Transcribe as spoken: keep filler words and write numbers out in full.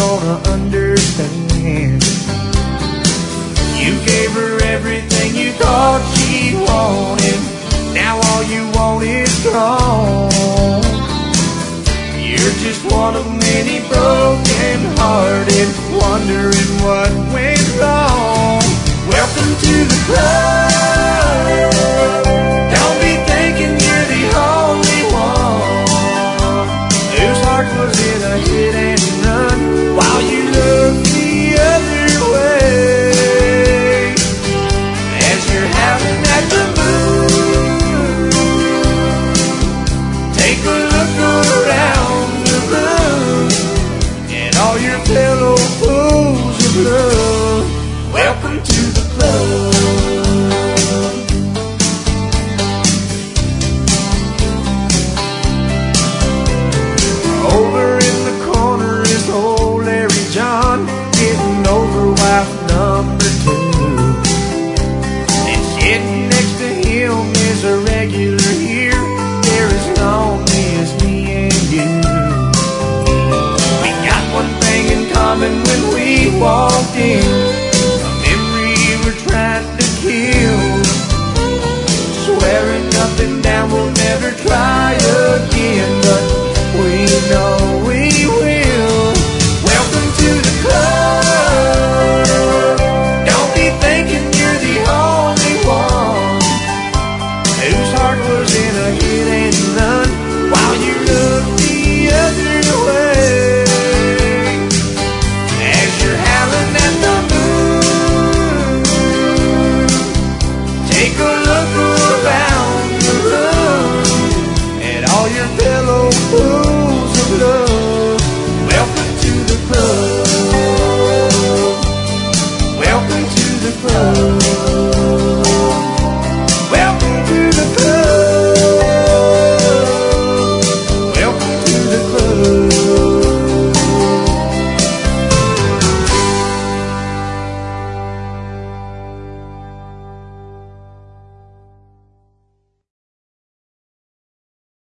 gonna understand. You gave her everything you thought she wanted. Now all you want is gone. You're just one of many broken hearted, wondering what went wrong. Welcome to the club. Don't be thinking you're the only one whose heart was in a hit and run while you look the other way. As you're howling at the moon, take a look around the room, and all your pillow pools of love. Welcome to the club. Over in the corner is old Larry John, getting over wife number two. And sitting next to him is a regular here. They're as lonely as me and you. We got one thing in common when we walked in.